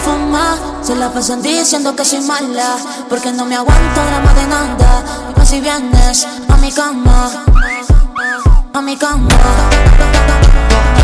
fuma. Se la pasan diciendo que soy mala, porque no me aguanto drama de nada. Y más si vienes a mi cama, a mi cama.